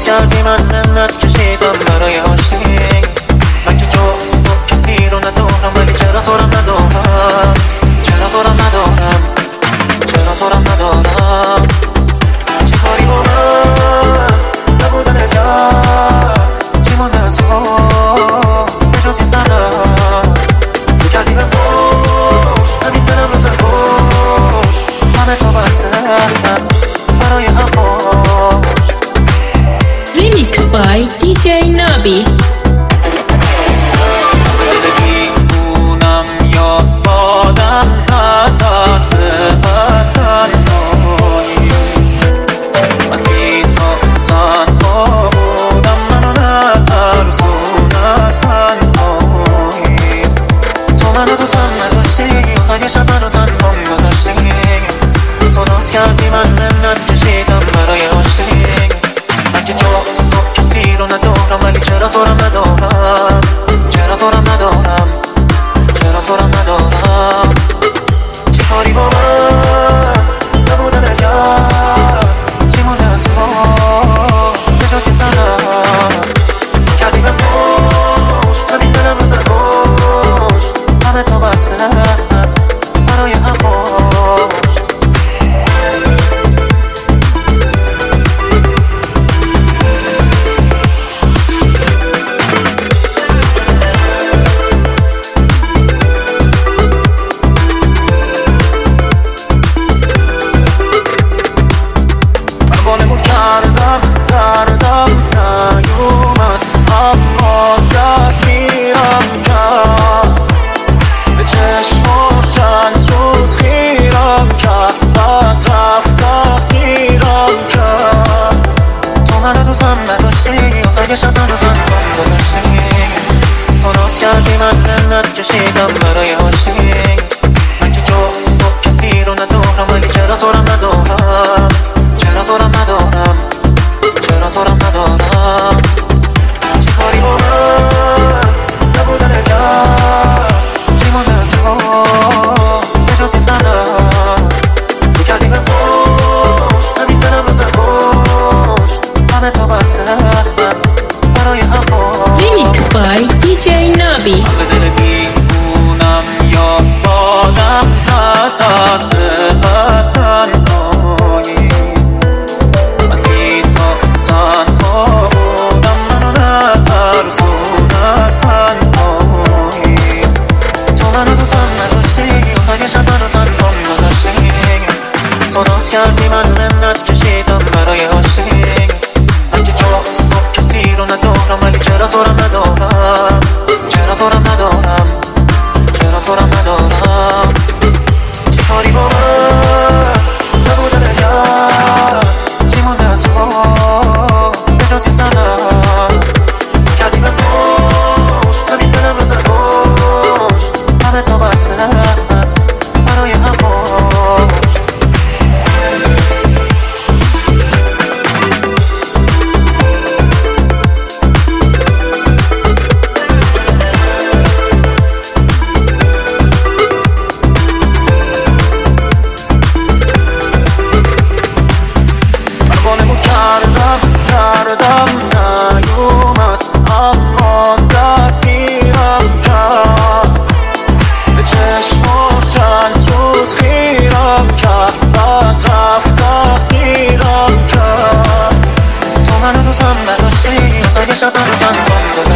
کردی من منت کشیدم برای آشتی. من که جز تو کسی رو ندارم، ولی چرا تو رو ندارم؟ چرا تو رو ندارم؟ چرا تو رو ندارم؟ چه کاری با من نبودن کرد؟ چی مانده از تو به جز یه سرم؟ تو کردی به پشت همین دلم رو زد پشت، همه تو بستم برای هم پشت. Remix by DJ Nabi. کردی من منت کشیدم برای آشتی. من که جز تو کسی رو ندارم، ولی چرا تو رو ندارم؟ چرا تو رو ندارم؟ چرا تو رو ندارم؟ چه کاری با من نبودن کرد؟ چی مانده از تو به جز یه سرم؟ کردی به پشت همین دلم رو زد پشت، همه تو بستم برای هم پشت. دردم نیومد اما درگیرم کرد، به چشم چند روز خیرم کرد، بعد رفت تحقیرم کرد. تو منو دوستم نداشتی، آخر شب منو تنها گذاشتی. تو ناز کردی من منت کشیدم برای آشتی. من که جز تو کسی رو ندارم، ولی چرا تو رو ندارم؟ چرا تو رو ندارم؟ چرا تو رو ندارم؟ چه کاری با من نبودن کرد؟ چی مانده از تو به جز یه سرم؟ تو کردی به پشت همین دلم رو زد پشت، همه تو بستم برای هم پشت. Remix by DJ Nabi. به دل بیگونم یا بادم نترسه از تنهایی. من سیسا تنها بودم، منو نترسون از تنهایی. تو منو دوستم نداشتی، آخر شب منو تنها گذاشتی. تو ناز کردی من منت کشیدم برای آشتی. من که جز تو کسی رو ندارم، ولی چرا تو رو ندارم؟ چرا تو رو ندارم؟ چرا تو رو ندارم؟ چه کاری با من نبودن کرد؟ چی مانده از تو به جز یه سرم؟ کردی به پشت همین دلم رو زد پشت، همه تو بستم برای هم پشت. دردم نیومد اما درگیرم کرد، به چشم چند روز خیرم کرد، بعد رفت تحقیرم کرد. تو منو دوستم نداشتی، آخر شب منو تنها گذاشتی.